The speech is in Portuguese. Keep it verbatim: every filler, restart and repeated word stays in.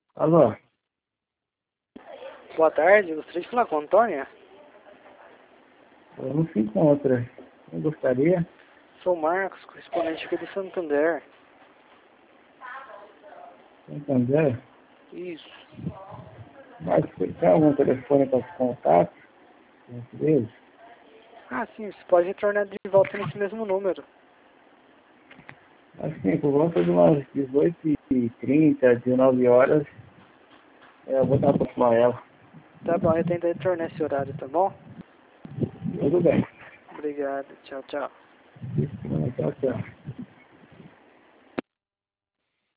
Alô, Boa tarde, gostaria de falar com a Antônia. eu não se encontra. Eu gostaria. Sou o Marcos, correspondente aqui do Santander. Santander. Isso. Mas você tem algum telefone para contato? Dentro deles? Ah, sim, você pode retornar de volta nesse mesmo número. Assim, por volta de umas dezoito e trinta, dezenove horas, é, eu vou dar para ela. Tá bom, eu tento retornar esse horário, tá bom? Tudo bem. Obrigado, tchau, tchau. Tchau, tchau.